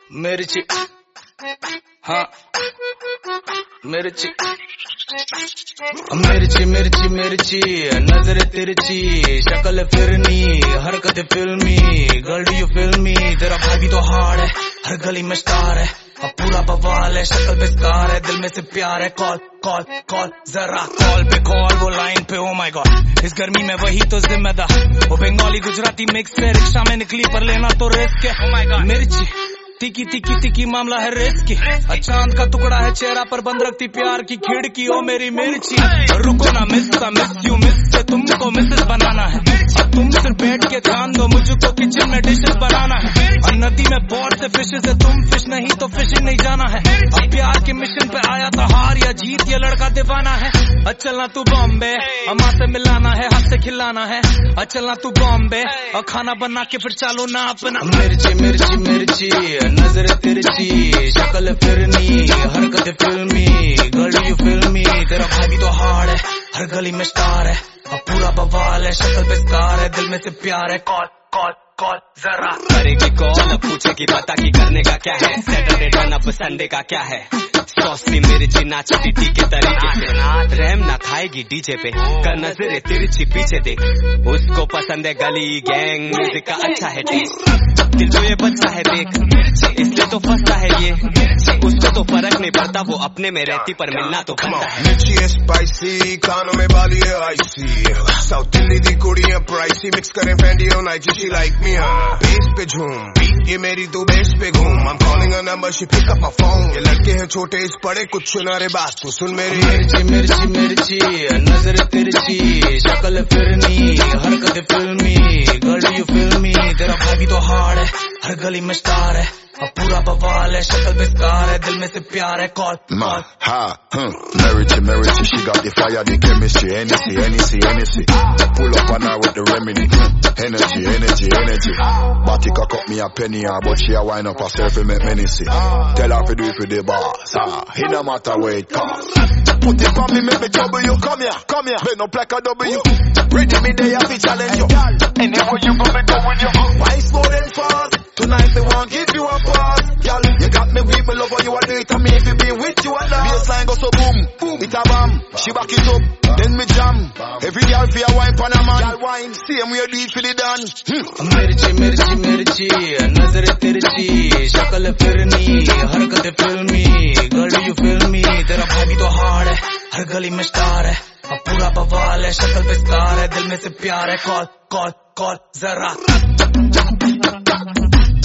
मिर्ची, हाँ मिर्ची मिर्ची मिर्ची मिर्ची, नजर तिरछी, शक्ल फिरनी, हरकत फिल्मी, गर्ल यू फिल्मी, तेरा भाई भी तो हार्ड है, हर गली में स्टार है, अब पूरा बवाल है, शक्ल पे स्कार है, दिल में से प्यार है, कॉल कॉल कॉल जरा कॉल पे कॉल, वो लाइन पे, ओ माय गॉड इस गर्मी में वही तो जिम्मेदार, वो बंगाली गुजराती मिक्स है, रिक्शा में निकली पर लेना तो रिस्क है, ओ माय गॉड मिर्ची तिकी तिकी तिकी मामला है रिस्क, चांद का टुकड़ा है चेहरा पर बंद रखती प्यार की खिड़की, ओ मेरी मिर्ची रुको ना मिस यू मिस से तुमको मिसेस बनाना है, तुम सिर्फ बैठ के ध्यान दो, मुझको किचन में डिशेस बनाना है, और नदी में बहुत से फिशेस है, तुम फिश नहीं तो फिशिंग नहीं जाना है, अब प्यार के मिशन पे आया था हार या जीत, ये लड़का दीवाना है, चलना तू बॉम्बे अम्मा से मिलाना है, हाथ से खिलाना है, चलना तू बॉम्बे और खाना बना के फिर चालो ना अपना, मिर्ची मिर्ची मिर्ची, नजर तिरछी, शक्ल फिरनी, हरकत फिल्मी, गर्ल यू फिल्मी, तेरा भाई भी तो हार्ड है, हर गली में स्टार है, अब पूरा बवाल है, शक्ल पे स्कार है, दिल में से प्यार है, कॉल कॉल कॉल जरा करेगी कॉल, अब पूछेगी पता की करने का क्या है, सैटरडे टर्न अप संडे का क्या है, सॉसी मिर्ची नाचती टी के तरीके से, रहम ना खाएगी डीजे पे, कर नजरे तिरछी पीछे देख, उसको पसंद है गली गैंग म्यूजिक का अच्छा है टेस्ट, दिल तो ये बच्चा है देख, इसलिए तो फंसता है ये, उसको तो फर्क नहीं पड़ता, वो अपने में रहती पर मिलना तो बनता है, मिर्ची है स्पाइसी, कानों में बाली है आइसी, साउथ दिल्ली दी कुड़ियां प्राइसी, मिक्स करें फैंडी और Nike, she like me bass पे झूम, ये मेरी तू बेस पे घूम, I'm calling her number, she pick up my phone, ये लड़के हैं छोटे इस पड़े कुछ सुना रे बात तो सुन मेरी, मिर्ची मिर्ची मिर्ची, नजर तिरछी, शक्ल फिरनी, हरकत फिल्मी, गर्ल यू फिल्मी, तेरा भाई भी तो हार्ड है, हर गली में स्टार है, अब पूरा बवाल है, शक्ल पे स्कार है, दिल में से प्यार है, call call Merici, she got the fire, the chemistry, Hennessy, pull up on her with the remedy, energy, Batty cock up me a penny, but she a wind up herself and make menacy, tell her to do it for the boss, it no matter where it costs, put it on me, make me trouble you, come here, bend up like a W, ready me there, I challenge you, anywhere you go, me go with you, why slow then fast, tonight they won't give you a pass, girl, you got me weak, me love how you a do it, and me if you be with you and that, baseline go so boom, it a bam, she back it up, then me jam, every girl for a wine pan a man, girl wine, same way do it for the dance, मिर्ची मिर्ची मिर्ची, नजर तिरछी, शक्ल फिरनी, हरकत फिल्मी, girl you फिल्मी, तेरा भाई भी तो हार्ड है, हर गली में स्टार है, अब पूरा बवाल है, शक्ल पे स्कार है, दिल में से प्यार है, कॉल कॉल कॉल जरा